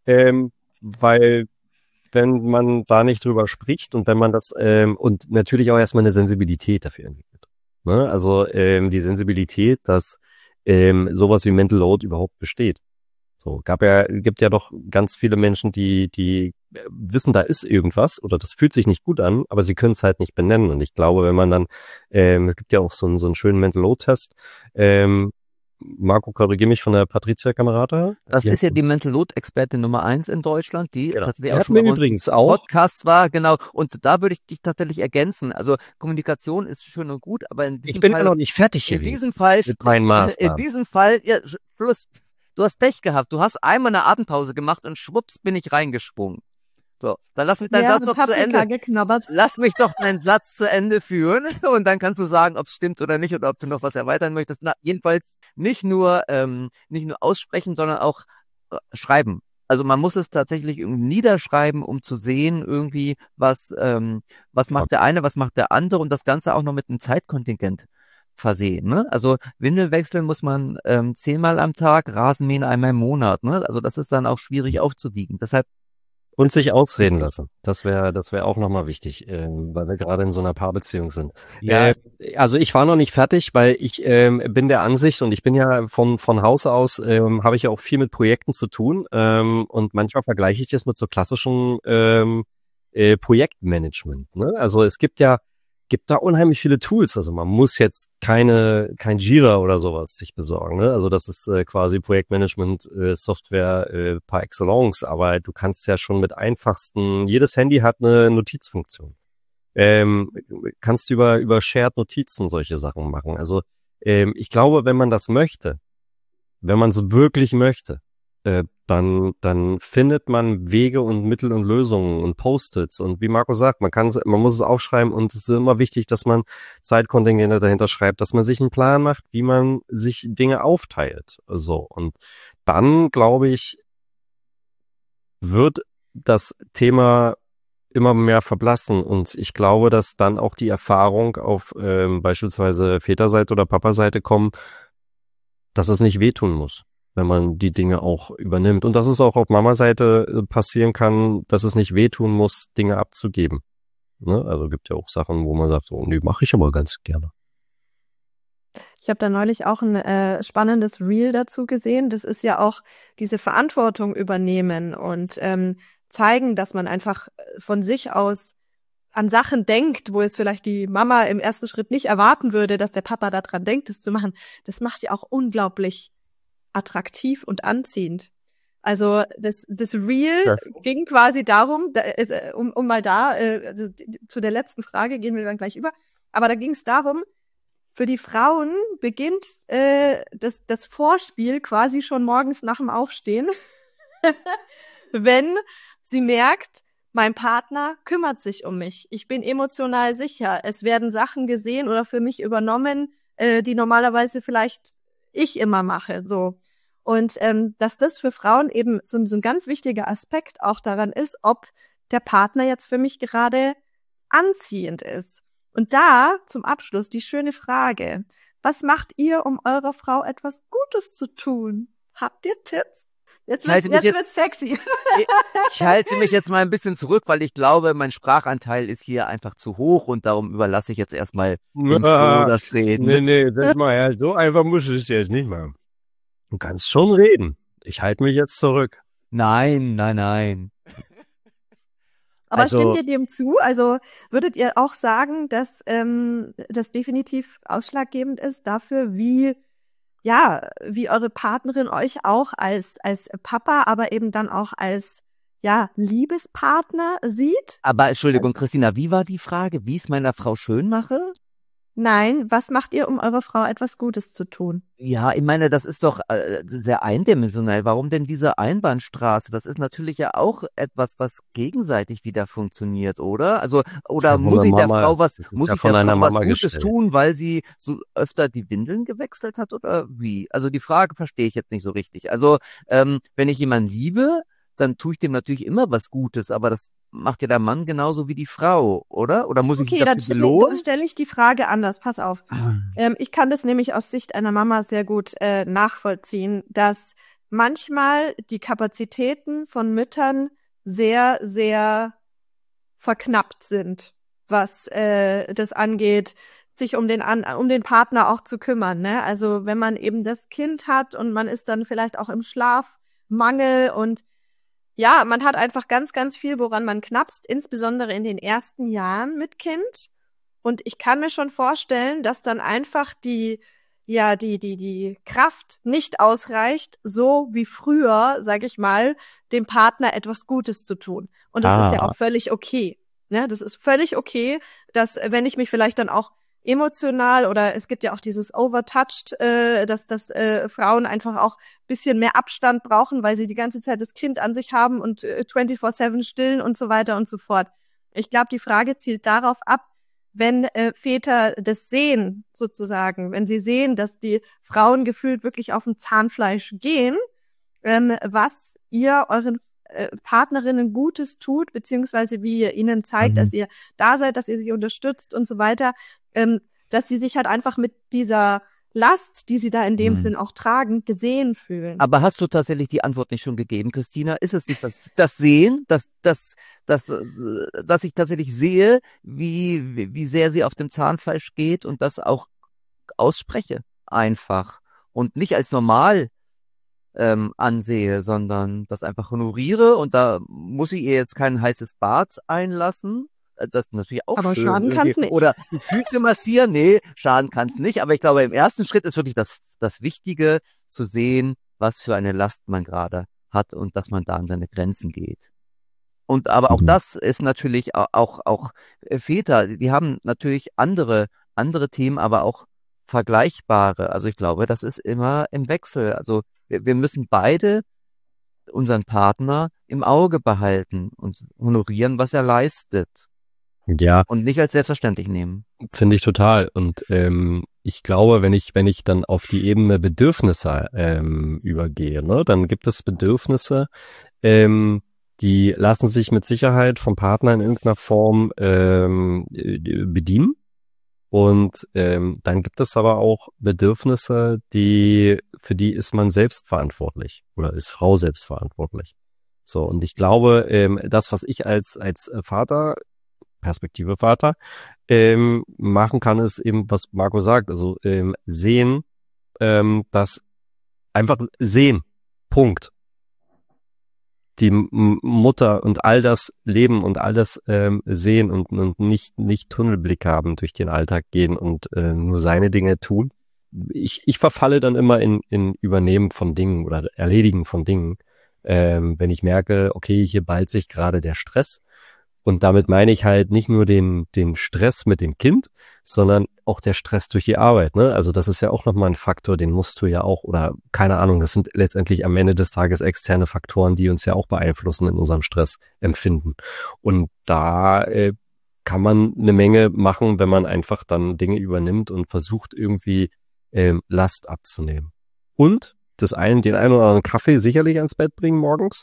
weil wenn man da nicht drüber spricht und wenn man das und natürlich auch erstmal eine Sensibilität dafür entwickelt. Ne? Also die Sensibilität, dass sowas wie Mental Load überhaupt besteht. So, gibt ja doch ganz viele Menschen, die wissen, da ist irgendwas oder das fühlt sich nicht gut an, aber sie können es halt nicht benennen. Und ich glaube, wenn man dann, es gibt ja auch so einen schönen Mental Load Test, Marco, korrigier mich, von der Patricia Camerata. Das ist ja die Mental Load Expertin Nummer 1 in Deutschland, die tatsächlich auch schon mal übrigens auch Podcast war, genau. Und da würde ich dich tatsächlich ergänzen. Also Kommunikation ist schön und gut, aber in diesem ich bin Fall, ja noch nicht fertig in gewesen. diesem Fall, mit meinem Master. In diesem Fall, ja, plus, du hast Pech gehabt. Du hast einmal eine Atempause gemacht und schwupps bin ich reingesprungen. So, dann lass mich deinen Satz doch zu Ende. Lass mich doch deinen Satz zu Ende führen und dann kannst du sagen, ob es stimmt oder nicht oder ob du noch was erweitern möchtest. Na, jedenfalls nicht nur aussprechen, sondern auch schreiben. Also man muss es tatsächlich irgendwie niederschreiben, um zu sehen irgendwie, was macht der eine, was macht der andere und das Ganze auch noch mit einem Zeitkontingent versehen. Ne? Also Windel wechseln muss man 10-mal am Tag, Rasenmähen einmal im Monat. Ne? Also das ist dann auch schwierig aufzuwiegen. Deshalb und sich ausreden lassen. Das wäre auch nochmal wichtig, weil wir gerade in so einer Paarbeziehung sind. Ja. Also ich war noch nicht fertig, weil ich bin der Ansicht und ich bin ja von Haus aus, habe ich ja auch viel mit Projekten zu tun und manchmal vergleiche ich das mit so klassischen Projektmanagement. Ne? Also es gibt da unheimlich viele Tools. Also man muss jetzt kein Jira oder sowas sich besorgen. Ne? Also das ist quasi Projektmanagement Software par excellence. Aber du kannst ja schon mit einfachsten, jedes Handy hat eine Notizfunktion. Kannst über Shared Notizen solche Sachen machen. Also ich glaube, wenn man das möchte, wenn man es wirklich möchte, dann findet man Wege und Mittel und Lösungen und Post-its. Und wie Marco sagt, man muss es aufschreiben und es ist immer wichtig, dass man Zeitkontingente dahinter schreibt, dass man sich einen Plan macht, wie man sich Dinge aufteilt. So. Und dann, glaube ich, wird das Thema immer mehr verblassen. Und ich glaube, dass dann auch die Erfahrung auf beispielsweise Väterseite oder Papaseite kommen, dass es nicht wehtun muss, wenn man die Dinge auch übernimmt. Und dass es auch auf Mama-Seite passieren kann, dass es nicht wehtun muss, Dinge abzugeben. Ne? Also gibt ja auch Sachen, wo man sagt, so, nee, mache ich aber ganz gerne. Ich habe da neulich auch ein spannendes Reel dazu gesehen. Das ist ja auch diese Verantwortung übernehmen und zeigen, dass man einfach von sich aus an Sachen denkt, wo es vielleicht die Mama im ersten Schritt nicht erwarten würde, dass der Papa daran denkt, das zu machen. Das macht ja auch unglaublich attraktiv und anziehend. Also das Reel ging quasi darum, zu der letzten Frage gehen wir dann gleich über, aber da ging es darum, für die Frauen beginnt das Vorspiel quasi schon morgens nach dem Aufstehen, wenn sie merkt, mein Partner kümmert sich um mich. Ich bin emotional sicher. Es werden Sachen gesehen oder für mich übernommen, die normalerweise vielleicht ich immer mache. So. Und dass das für Frauen eben so ein ganz wichtiger Aspekt auch daran ist, ob der Partner jetzt für mich gerade anziehend ist. Und da zum Abschluss die schöne Frage: Was macht ihr, um eurer Frau etwas Gutes zu tun? Habt ihr Tipps? Jetzt wird's sexy. Ich halte mich jetzt mal ein bisschen zurück, weil ich glaube, mein Sprachanteil ist hier einfach zu hoch und darum überlasse ich jetzt erstmal dem Flo das Reden. Nee, das mal her. So einfach muss ich es jetzt nicht machen. Du kannst schon reden. Ich halte mich jetzt zurück. Nein. Aber stimmt ihr dem zu? Also würdet ihr auch sagen, dass das definitiv ausschlaggebend ist dafür, wie eure Partnerin euch auch als Papa, aber eben dann auch als Liebespartner sieht? Aber Entschuldigung, Christina, wie war die Frage? Wie ich es meiner Frau schön mache? Nein, was macht ihr, um eurer Frau etwas Gutes zu tun? Ja, ich meine, das ist doch sehr eindimensional. Warum denn diese Einbahnstraße? Das ist natürlich ja auch etwas, was gegenseitig wieder funktioniert, oder? Also, oder muss ich der Frau was Gutes tun, weil sie so öfter die Windeln gewechselt hat, oder wie? Also die Frage verstehe ich jetzt nicht so richtig. Also, wenn ich jemanden liebe, dann tue ich dem natürlich immer was Gutes, aber das macht ja der Mann genauso wie die Frau, oder? Oder muss ich dafür belohnen? Dann stelle ich die Frage anders. Pass auf. Ich kann das nämlich aus Sicht einer Mama sehr gut nachvollziehen, dass manchmal die Kapazitäten von Müttern sehr, sehr verknappt sind, was das angeht, sich um den Partner auch zu kümmern. Ne? Also wenn man eben das Kind hat und man ist dann vielleicht auch im Schlafmangel und ja, man hat einfach ganz, ganz viel, woran man knappst, insbesondere in den ersten Jahren mit Kind. Und ich kann mir schon vorstellen, dass dann einfach die Kraft nicht ausreicht, so wie früher, sage ich mal, dem Partner etwas Gutes zu tun. Und das ist ja auch völlig okay. Ne? Das ist völlig okay, dass wenn ich mich vielleicht dann auch emotional oder es gibt ja auch dieses Overtouched, dass Frauen einfach auch bisschen mehr Abstand brauchen, weil sie die ganze Zeit das Kind an sich haben und 24/7 stillen und so weiter und so fort. Ich glaube, die Frage zielt darauf ab, wenn Väter das sehen, sozusagen, wenn sie sehen, dass die Frauen gefühlt wirklich auf dem Zahnfleisch gehen, was ihr euren Partnerinnen Gutes tut, beziehungsweise wie ihr ihnen zeigt, dass ihr da seid, dass ihr sie unterstützt und so weiter, dass sie sich halt einfach mit dieser Last, die sie da in dem Sinn auch tragen, gesehen fühlen. Aber hast du tatsächlich die Antwort nicht schon gegeben, Christina? Ist es nicht das Sehen, dass ich tatsächlich sehe, wie sehr sie auf dem Zahnfleisch geht und das auch ausspreche einfach und nicht als normal ansehe, sondern das einfach honoriere und da muss ich ihr jetzt kein heißes Bad einlassen. Das ist natürlich auch aber schön. Schaden kann's nicht. Oder die Füße massieren, nee, Schaden kann's nicht. Aber ich glaube, im ersten Schritt ist wirklich das Wichtige zu sehen, was für eine Last man gerade hat und dass man da an seine Grenzen geht. Und aber auch das ist natürlich auch Väter, die haben natürlich andere Themen, aber auch vergleichbare. Also ich glaube, das ist immer im Wechsel. Also wir müssen beide unseren Partner im Auge behalten und honorieren, was er leistet. Ja. Und nicht als selbstverständlich nehmen. Finde ich total. Und ich glaube, wenn ich dann auf die Ebene Bedürfnisse übergehe, ne, dann gibt es Bedürfnisse, die lassen sich mit Sicherheit vom Partner in irgendeiner Form bedienen. Und dann gibt es aber auch Bedürfnisse, für die ist man selbst verantwortlich oder ist Frau selbst verantwortlich. So, und ich glaube, das, was ich als Vater, Perspektive Vater, machen kann, ist eben, was Marco sagt, also sehen, das einfach sehen, Punkt. Die Mutter und all das leben und all das sehen und nicht Tunnelblick haben, durch den Alltag gehen und nur seine Dinge tun. Ich verfalle dann immer in Übernehmen von Dingen oder Erledigen von Dingen, wenn ich merke, okay, hier ballt sich gerade der Stress. Und damit meine ich halt nicht nur den Stress mit dem Kind, sondern auch der Stress durch die Arbeit, ne? Also das ist ja auch nochmal ein Faktor, den musst du ja auch, oder keine Ahnung, das sind letztendlich am Ende des Tages externe Faktoren, die uns ja auch beeinflussen in unserem Stressempfinden. Und da kann man eine Menge machen, wenn man einfach dann Dinge übernimmt und versucht irgendwie Last abzunehmen. Und den einen oder anderen Kaffee sicherlich ans Bett bringen morgens.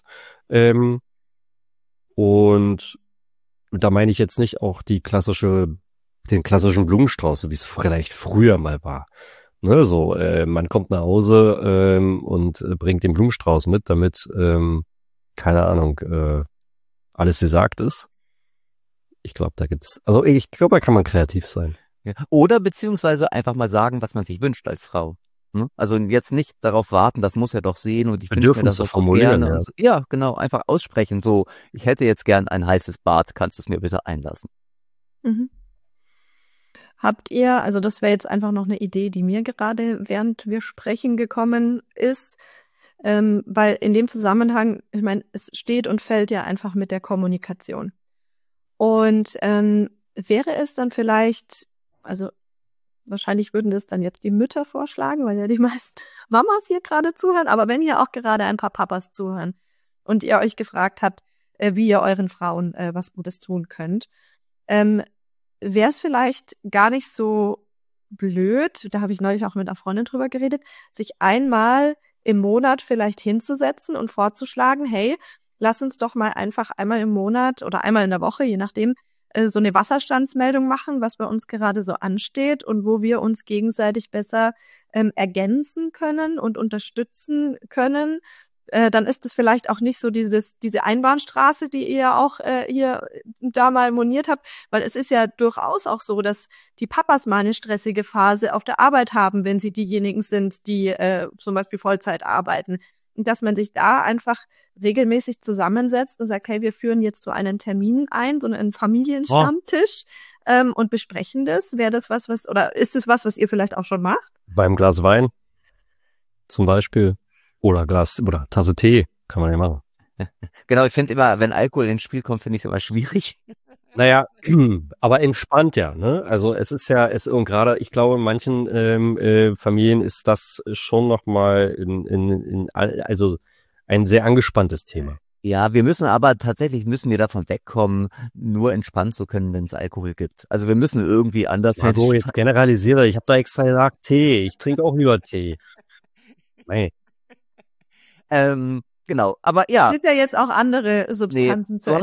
Und da meine ich jetzt nicht auch den klassischen Blumenstrauß, so wie es vielleicht früher mal war. Ne, so, man kommt nach Hause und bringt den Blumenstrauß mit, damit, keine Ahnung, alles gesagt ist. Ich glaube, da kann man kreativ sein. Ja. Oder beziehungsweise einfach mal sagen, was man sich wünscht als Frau. Ne? Also jetzt nicht darauf warten, das muss er doch sehen und ich wünsche mir das auch so gerne. Ja. So. Ja, genau, einfach aussprechen. So, ich hätte jetzt gern ein heißes Bad, kannst du es mir bitte einlassen? Mhm. Habt ihr, also das wäre jetzt einfach noch eine Idee, die mir gerade während wir sprechen gekommen ist, weil in dem Zusammenhang, ich meine, es steht und fällt ja einfach mit der Kommunikation. Und wäre es dann vielleicht, also wahrscheinlich würden das dann jetzt die Mütter vorschlagen, weil ja die meisten Mamas hier gerade zuhören, aber wenn hier auch gerade ein paar Papas zuhören und ihr euch gefragt habt, wie ihr euren Frauen was Gutes tun könnt, wäre es vielleicht gar nicht so blöd, da habe ich neulich auch mit einer Freundin drüber geredet, sich einmal im Monat vielleicht hinzusetzen und vorzuschlagen, hey, lass uns doch mal einfach einmal im Monat oder einmal in der Woche, je nachdem, so eine Wasserstandsmeldung machen, was bei uns gerade so ansteht und wo wir uns gegenseitig besser ergänzen können und unterstützen können. Dann ist es vielleicht auch nicht so diese Einbahnstraße, die ihr ja auch hier da mal moniert habt, weil es ist ja durchaus auch so, dass die Papas mal eine stressige Phase auf der Arbeit haben, wenn sie diejenigen sind, die zum Beispiel Vollzeit arbeiten. Und dass man sich da einfach regelmäßig zusammensetzt und sagt, hey, wir führen jetzt so einen Termin ein, so einen Familienstammtisch und besprechen das. Wäre das oder ist es was ihr vielleicht auch schon macht? Beim Glas Wein zum Beispiel oder Tasse Tee kann man ja machen. Genau, ich finde immer, wenn Alkohol ins Spiel kommt, finde ich es immer schwierig. Naja, aber entspannt ja, ne? Also es ist ja, und gerade, ich glaube, in manchen Familien ist das schon nochmal also ein sehr angespanntes Thema. Ja, tatsächlich müssen wir davon wegkommen, nur entspannen zu können, wenn es Alkohol gibt. Also wir müssen irgendwie anders. Also jetzt generalisiere, ich habe da extra gesagt Tee, ich trinke auch lieber Tee. Nee. Genau, aber ja. Sind ja jetzt auch andere Substanzen zu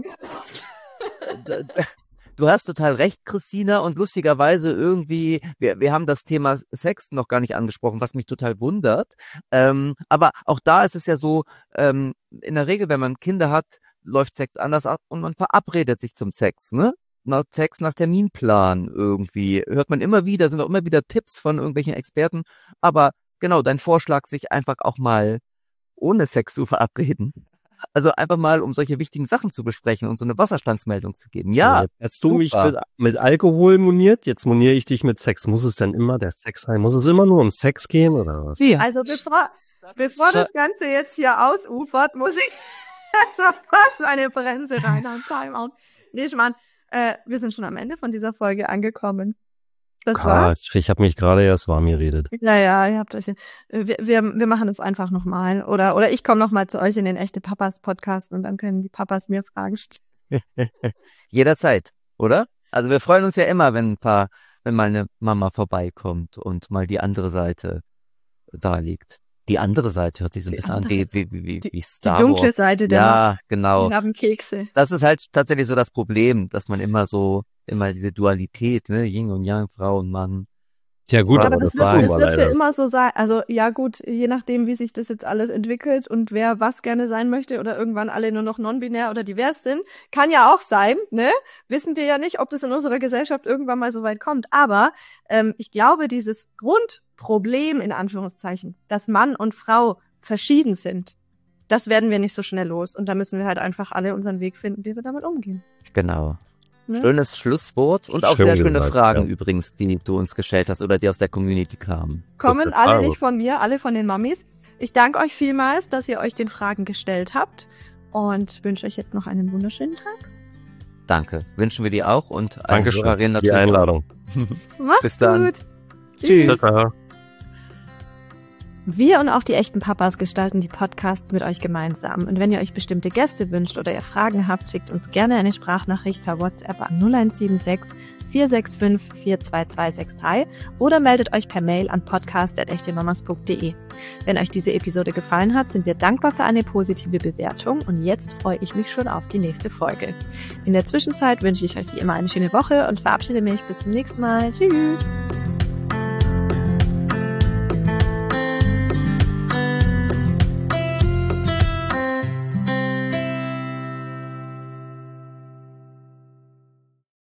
Du hast total recht, Christina, und lustigerweise irgendwie, wir haben das Thema Sex noch gar nicht angesprochen, was mich total wundert. Aber auch da ist es ja so, in der Regel, wenn man Kinder hat, läuft Sex anders ab und man verabredet sich zum Sex, ne? Sex nach Terminplan irgendwie. Hört man immer wieder, sind auch immer wieder Tipps von irgendwelchen Experten. Aber genau, dein Vorschlag, sich einfach auch mal ohne Sex zu verabreden. Also einfach mal, um solche wichtigen Sachen zu besprechen und so eine Wasserstandsmeldung zu geben. Ja. So, hast du mich mit Alkohol moniert? Jetzt moniere ich dich mit Sex. Muss es dann immer der Sex sein? Muss es immer nur um Sex gehen oder was? Ja. Also bevor das Ganze jetzt hier ausufert, muss ich was eine Bremse rein am Timeout. Nee, ich meine, wir sind schon am Ende von dieser Folge angekommen. Das war's. Ich habe mich gerade erst warm geredet. Ja, ihr habt euch. Wir machen es einfach nochmal. Oder ich komme nochmal zu euch in den Echte Papas Podcast und dann können die Papas mir Fragen stellen. Jederzeit, oder? Also wir freuen uns ja immer, wenn mal eine Mama vorbeikommt und mal die andere Seite da liegt. Die andere Seite hört sich so ein bisschen an wie Star Die dunkle Wars. Seite der Ja, genau. Wir haben Kekse. Das ist halt tatsächlich so das Problem, dass man immer diese Dualität, ne, Yin und Yang, Frau und Mann. Ja gut, Aber das tun wir wird für leider. immer so sein. Also ja gut, je nachdem, wie sich das jetzt alles entwickelt und wer was gerne sein möchte oder irgendwann alle nur noch non-binär oder divers sind, kann ja auch sein, ne? Wissen wir ja nicht, ob das in unserer Gesellschaft irgendwann mal so weit kommt. Aber ich glaube, dieses Grundproblem, in Anführungszeichen, dass Mann und Frau verschieden sind, das werden wir nicht so schnell los. Und da müssen wir halt einfach alle unseren Weg finden, wie wir damit umgehen. Genau. Ne? Schönes Schlusswort und auch Schön sehr schöne gesagt, Fragen ja. übrigens, die du uns gestellt hast oder die aus der Community kamen. Kommen Gute alle Frage. nicht von mir, alle von den Mamis. Ich danke euch vielmals, dass ihr euch den Fragen gestellt habt und wünsche euch jetzt noch einen wunderschönen Tag. Danke. Wünschen wir dir auch und allen Dankeschön Hörerinnen für die natürlich auch. Einladung. Macht's Bis dann. gut. Tschüss. Ciao. Wir und auch die echten Papas gestalten die Podcasts mit euch gemeinsam. Und wenn ihr euch bestimmte Gäste wünscht oder ihr Fragen habt, schickt uns gerne eine Sprachnachricht per WhatsApp an 0176 465 42263 oder meldet euch per Mail an podcast@echtemamas.de. Wenn euch diese Episode gefallen hat, sind wir dankbar für eine positive Bewertung und jetzt freue ich mich schon auf die nächste Folge. In der Zwischenzeit wünsche ich euch wie immer eine schöne Woche und verabschiede mich bis zum nächsten Mal. Tschüss!